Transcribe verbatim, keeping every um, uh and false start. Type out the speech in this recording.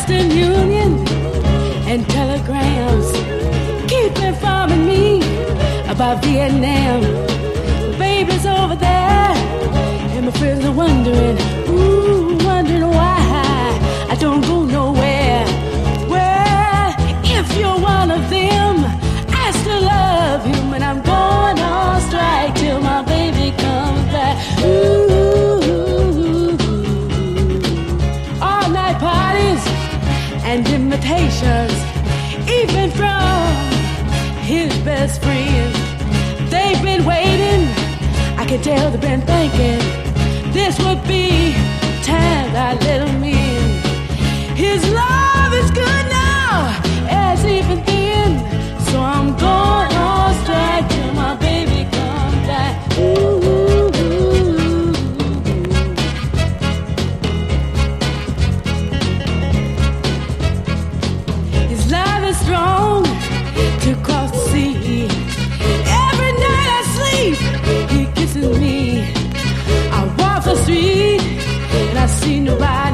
Western Union and telegrams keep informing me about Vietnam. The baby's over there, and my friends are wondering, ooh, wondering why I don't go nowhere. Well, if you're one of them, I still love him, and I'm going on strike till my baby comes back. Ooh, all night parties and invitations, even from his best friends. They've been waiting, I can tell they've been thinking this would be time I let him in. His love is good now, as even then, so I'm going on strike till my baby comes back. Ooh. Strong to cross the sea. Every night I sleep, he kisses me. I walk the street and I see nobody.